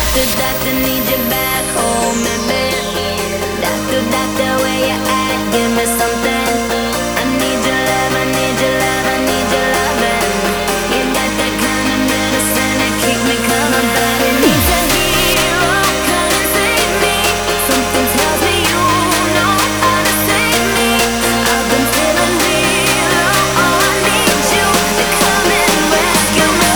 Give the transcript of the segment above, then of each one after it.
Doctor, need you back home, baby. Doctor, where you at? Give me something. I need your love, I need your love, I need your loving. You got that kind of medicine that keep me coming back. I need a hero, come and save me. Something tells me you know how to save me. I've been feeling real low, oh I need you to come and rescue me.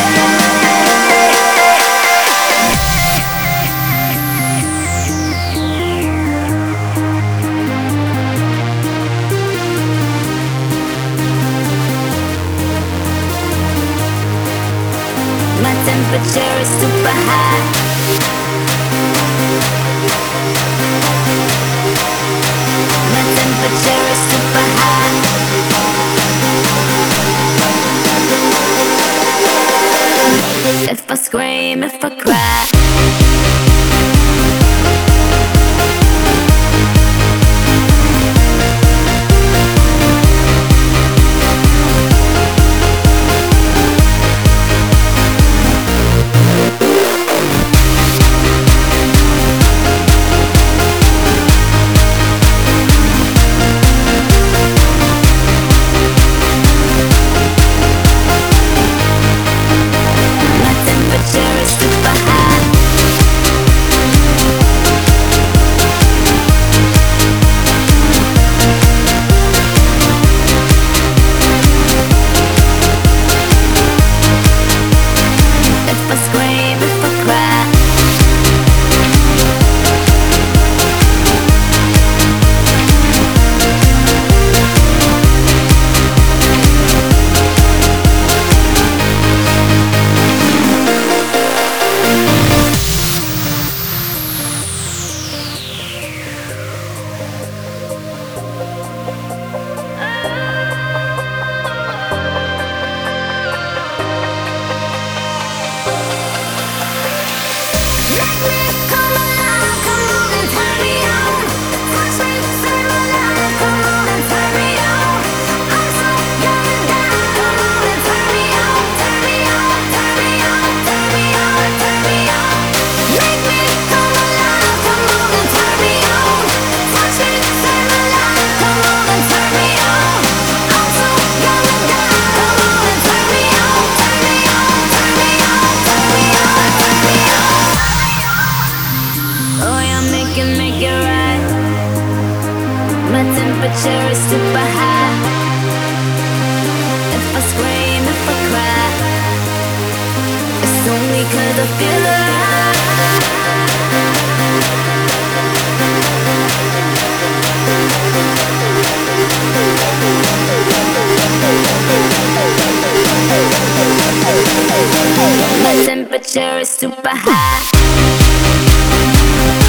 My temperature is super high. My temperature is super high. If I scream, if I cry, my temperature is super high. If I scream, if I cry, make me come alive, come on and turn me on. Touch me, save my life, come on and turn me on. I'm so young and down, come on and turn me on, turn me on, turn me on, turn me on, turn me on. Make me come alive, come on and turn me on. Touch me, save my life, come on and turn me on. I'm so young and down, come on and turn me on, turn me on, turn me on, turn me on, turn me on. Oh, yeah, make it right. My temperature is super high. If I scream, if I cry, it's only 'cause I feel alive. My temperature is super high.